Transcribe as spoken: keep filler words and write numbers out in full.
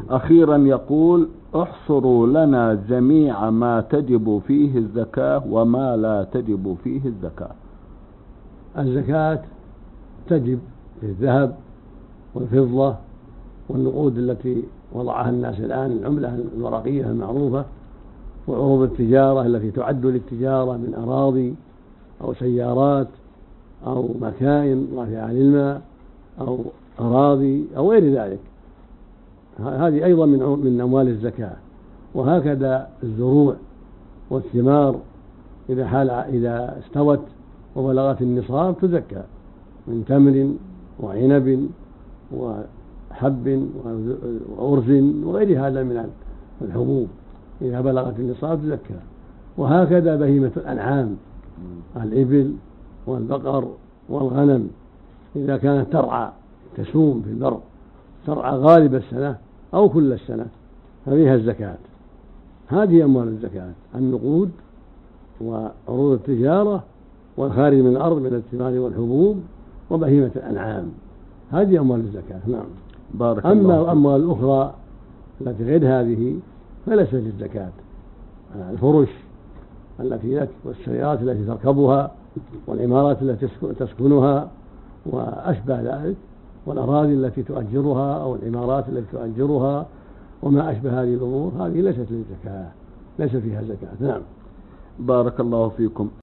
أخيرا يقول: احصروا لنا جميع ما تجب فيه الزكاة وما لا تجب فيه الزكاة. الزكاة تجب في الذهب والفضة والنقود التي وضعها الناس الآن، العملة الورقية المعروفة، وعروض التجارة التي تعد للتجارة من أراضي أو سيارات أو مكائن رافعة للماء أو أراضي أو غير ذلك، هذه أيضا من من أموال الزكاة. وهكذا الزروع والثمار إذا حال إذا استوت وبلغت النصاب تزكى، من تمر وعنب وحب وأرز وغير هذا من الحبوب، إذا بلغت النصاب تزكى. وهكذا بهيمة الأنعام، الإبل والبقر والغنم إذا كانت ترعى تسوم في البر، ترعى غالب السنة أو كل السنة، ففيها الزكاة. هذه أموال الزكاة: النقود وعروض التجارة والخارج من الأرض من الثمار والحبوب وبهيمة الأنعام، هذه أموال الزكاة. نعم. بارك أما الله. الأموال الأخرى التي غير هذه فليست للزكاة: الفرش التي لك والسيارات التي تركبها والعمارات التي تسكنها وأشبه ذلك، والأراضي التي تؤجرها أو العمارات التي تؤجرها وما أشبه هذه الأمور، هذه ليست للزكاة، ليس فيها زكاة. نعم. بارك الله فيكم.